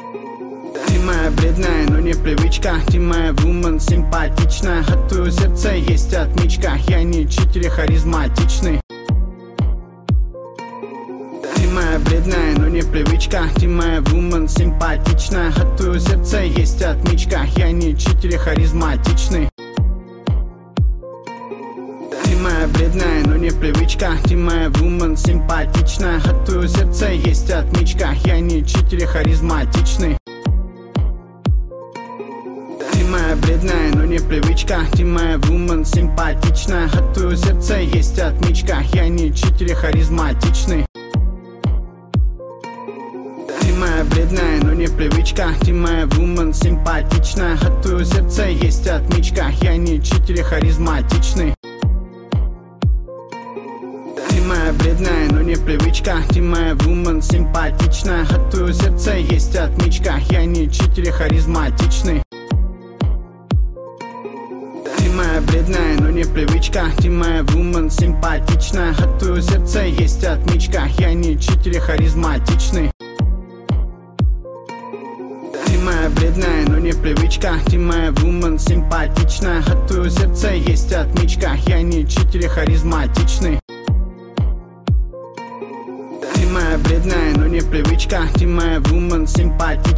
Ты моя вредная, но не привычка. Ты моя вумен симпатичная. От твоего сердца есть отмычка. Я не читер, я харизматичный. Ты моя вредная, но не привычка. Ты моя вумен симпатичная. От твоего сердца есть отмычка. Я не читер, я харизматичный. Ты моя вредная, но не привычка. Ты моя вумен симпатичная. От твоего сердца есть отмычка. Я не читер, я харизматичный. Ты моя вредная, но не привычка. Ты моя вумен симпатичная. От твоего сердца есть отмычка. Я не читер, я харизматичный. Ты моя вредная, но не привычка. Ты моя вумен симпатичная. От твоего сердца есть отмычка. Я не читер, я харизматичный. Ты моя вредная, но не привычка. Ты моя вумен симпатичная. От твоего сердца есть отмычка. Я не читер, я харизматичный. Ты моя вредная, но не привычка. Ты моя вумен симпатичная. От твоего сердца есть отмычка. Я не читер, я харизматичный. Ты моя вредная, но не привычка. Ты моя вумен симпатичная. От твоего сердца есть отмычка. Я не читер, я харизматичный. Ты моя вредная, но не привычка. Ты моя вумен симпатичная.